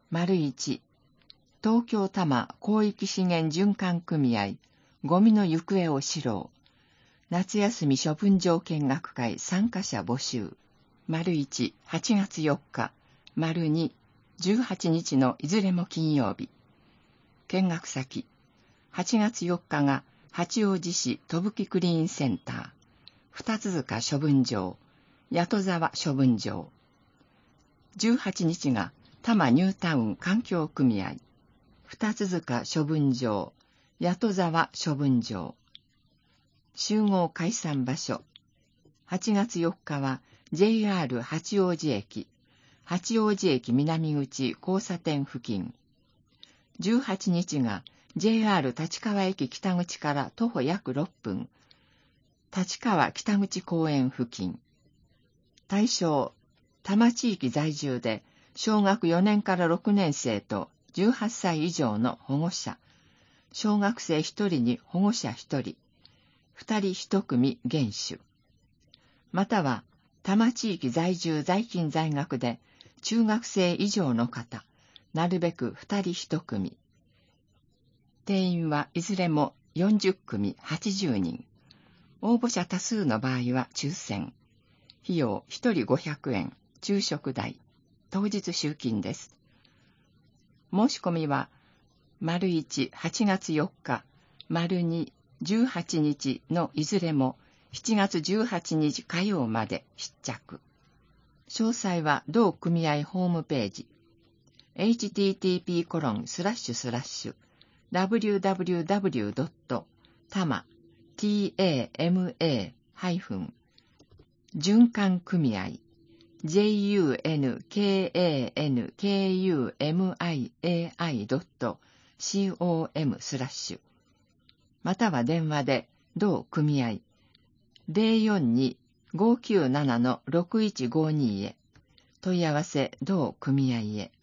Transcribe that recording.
1、東京多摩広域資源循環組合、ゴミの行方を知ろう。夏休み処分場見学会参加者募集。1、8月4日。2、18日のいずれも金曜日。見学先。8月4日が八王子市戸吹クリーンセンター。二塚処分場。八戸沢処分場。18日が多摩ニュータウン環境組合。二塚処分場。八戸沢処分場。集合解散場所。8月4日は JR 八王子駅。八王子駅南口交差点付近。18日が JR 立川駅北口から徒歩約6分。立川北口公園付近。対象、多摩地域在住で小学4年から6年生と18歳以上の保護者。小学生1人に保護者1人。2人1組厳守。または多摩地域在住在勤在学で中学生以上の方。なるべく2人1組。定員はいずれも40組80人。応募者多数の場合は抽選。費用1人500円、昼食代。当日集金です。申し込みは、1、8月4日、2、18日のいずれも7月18日火曜まで必着。詳細は同組合ホームページ。http://www.tama循環組合 junkankumiai.com/ または電話で同組合 042-597-6152 へ問い合わせ同組合へ。